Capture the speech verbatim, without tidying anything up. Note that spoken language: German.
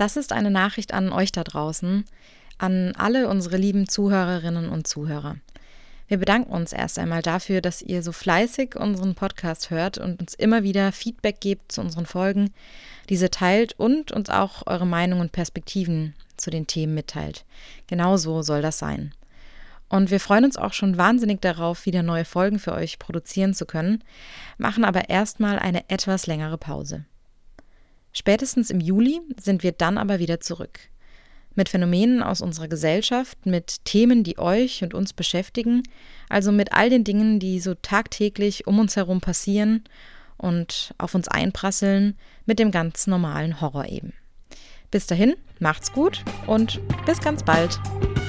Das ist eine Nachricht an euch da draußen, an alle unsere lieben Zuhörerinnen und Zuhörer. Wir bedanken uns erst einmal dafür, dass ihr so fleißig unseren Podcast hört und uns immer wieder Feedback gebt zu unseren Folgen, diese teilt und uns auch eure Meinung und Perspektiven zu den Themen mitteilt. Genauso soll das sein. Und wir freuen uns auch schon wahnsinnig darauf, wieder neue Folgen für euch produzieren zu können, machen aber erstmal eine etwas längere Pause. Spätestens im Juli sind wir dann aber wieder zurück. Mit Phänomenen aus unserer Gesellschaft, mit Themen, die euch und uns beschäftigen, also mit all den Dingen, die so tagtäglich um uns herum passieren und auf uns einprasseln, mit dem ganz normalen Horror eben. Bis dahin, macht's gut und bis ganz bald.